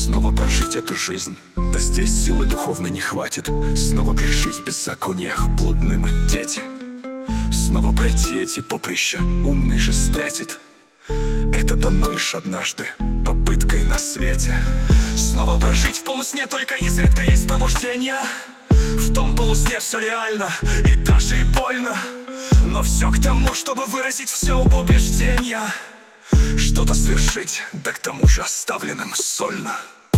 Снова прожить эту жизнь, да здесь силы духовной не хватит. Снова грешить в беззакониях блудным дети. Снова пройти эти поприща, умный же встретит. Это дано лишь однажды, попыткой на свете. Снова прожить в полусне, только изредка есть пробуждение. В том полусне все реально, и даже и больно. Но все к тому, чтобы выразить все убеждения. Что-то совершить, да к тому же оставленным сольно.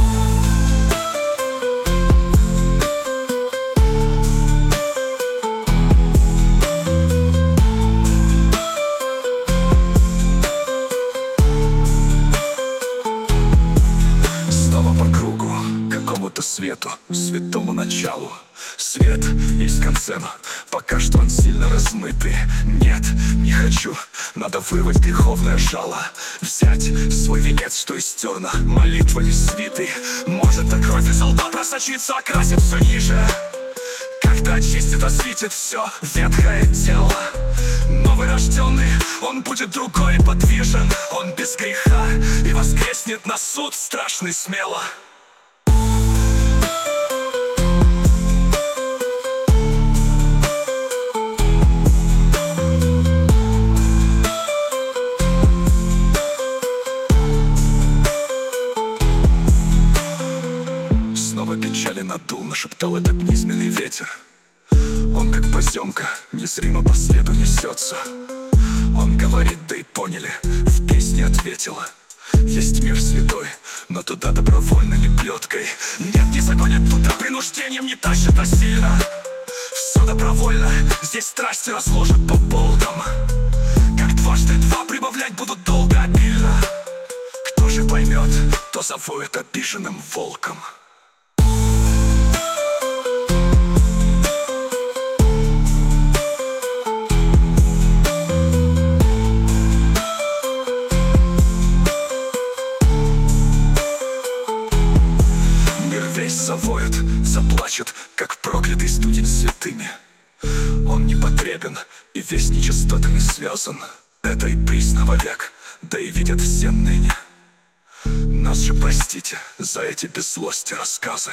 Снова по кругу, какому-то свету, святому началу. Свет есть в конце, но пока что он сильно размытый. Нет, не хочу, надо вырвать греховное жало. Взять свой венец, что из терна молитвами свитый. Может, та кровь из лба просочится, окрасит все ниже. Когда очистит, осветит все ветхое тело. Новый рожденный, он будет другой подвижен. Он без греха и воскреснет на суд страшный смело. Снова печали надул, нашептал этот низменный ветер. Он как поземка, незримо по следу несется. Он говорит, да и поняли, в песне ответила. Есть мир святой, но туда добровольно, не плеткой. Нет, не загонят туда принуждением, не тащат насильно. Все добровольно, здесь страсти разложат по полкам. Как дважды два прибавлять будут долго, обильно. Кто же поймет, то завоет обиженным волком. Весь завоет, заплачет, как проклятый студень святыми. Он непотребен и весь нечистотами связан. Это и присно вовек, да и видят все ныне. Нас же простите за эти без злости рассказы.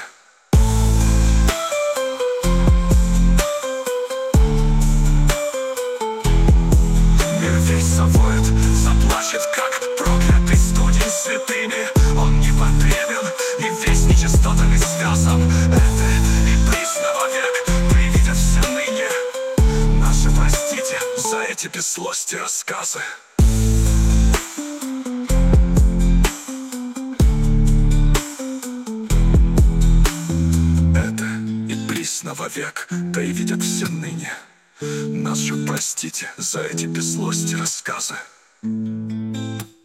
Мир весь завоет, заплачет, как проклятый студень святыми. Он непотребен и весь нечистотами связан. Это и присно вовек, привидят все ныне. Нас же простите за эти без злости рассказы. Это и присно вовек, да и видят все ныне. Нас же простите за эти без злости рассказы.